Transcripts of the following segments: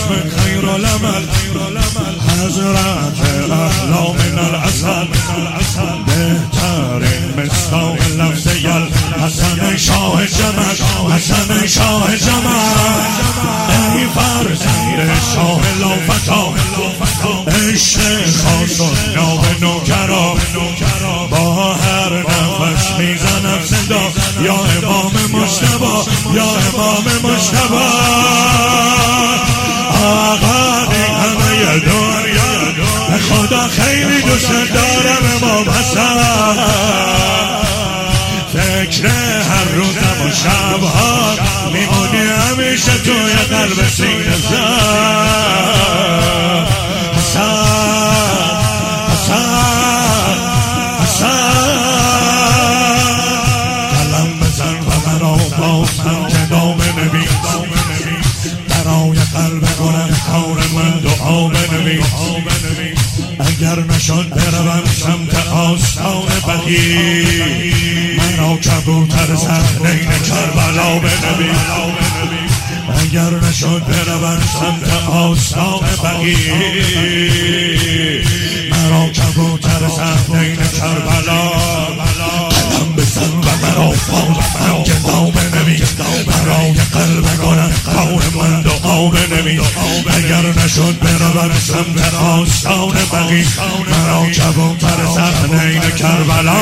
خیر العمل حضرت احلا من العسل بهترین مصداق لفظ حسن شاه جمل حسن شاه جمل ای فرزند شاه لافتا عشق خاص و ناب نوکرا با هر نفس میزنم صدا یا امام مجتبی یا امام مجتبی آقا همه دنیا به خدا خیلی دوست دارم امام حسن فکر هر روزم و شبها میمونی همیشه توی قلب سینه حسن حسن حسن قلم بزن و مرا بازم که نام نبی برای قلب گلم کار من دعا بنویس اگر نشد بروم سمت آستان بقیع مرا کبوتر صحنین کربلا بنویس اگر نشد بروم سمت آستان بقیع مرا کبوتر صحنین کربلا قلم بزن و مرا باز که نام بنویس برای قلب گلم کار من دعا بنویس اگر نشد بروم سمت آستان بقیع مرا کبوتر صحنین کربلا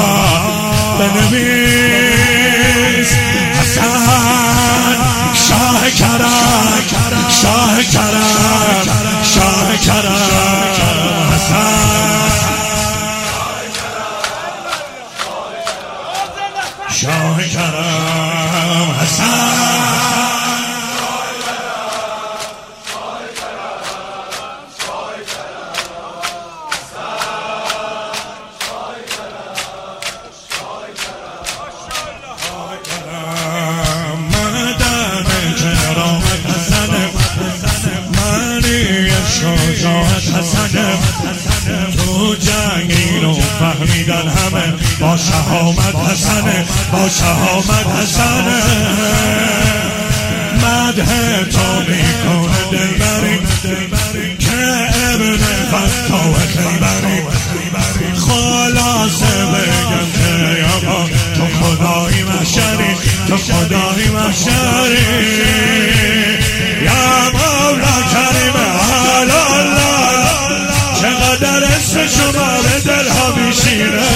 بنویس حسن شاه کرم شاه کرم شاه کرم حسن شاه کرم حسن تو جنگ اینو فهمیدن همه با شهامت حسنه با شهامت حسنه مدح تو میکنه دلبری که ابن فتاو خیبری خلاصه بگم که آقا تو خدای محشری تو خدای محشری یا مولا کریم الله چقدر اسم شما به دلها میشینه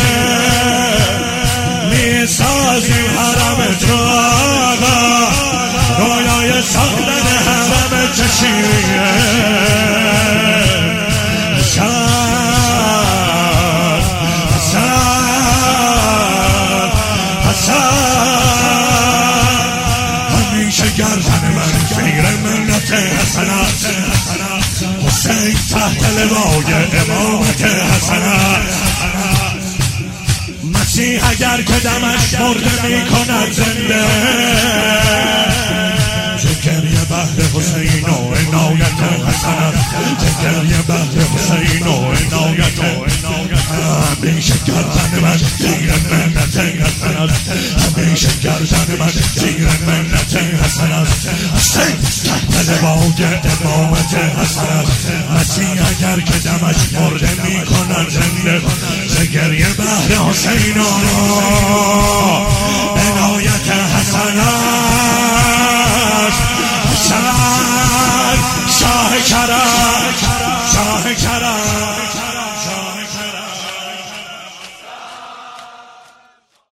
میسازیم حرم تو آقا رویای ساختن حرم چشیریه حسن حسن حسن همیشه گردن من فکر منت حسنات حسین تحت لوای امامت حسنات مسیح اگر که دمش مرده می کند زنده گریه بهر حسین و عنایت حسنات گریه بهر حسین و عنایت همیشه گردن من زیر منت حسنات همیشه گردن من زیر منت حسنات حسین تحت لوای امامت حسنات مسیح اگر که دمش مرده می کند زنده گریه بهر حسین و عنایت حسنات حسن شاه کرم شاه کرم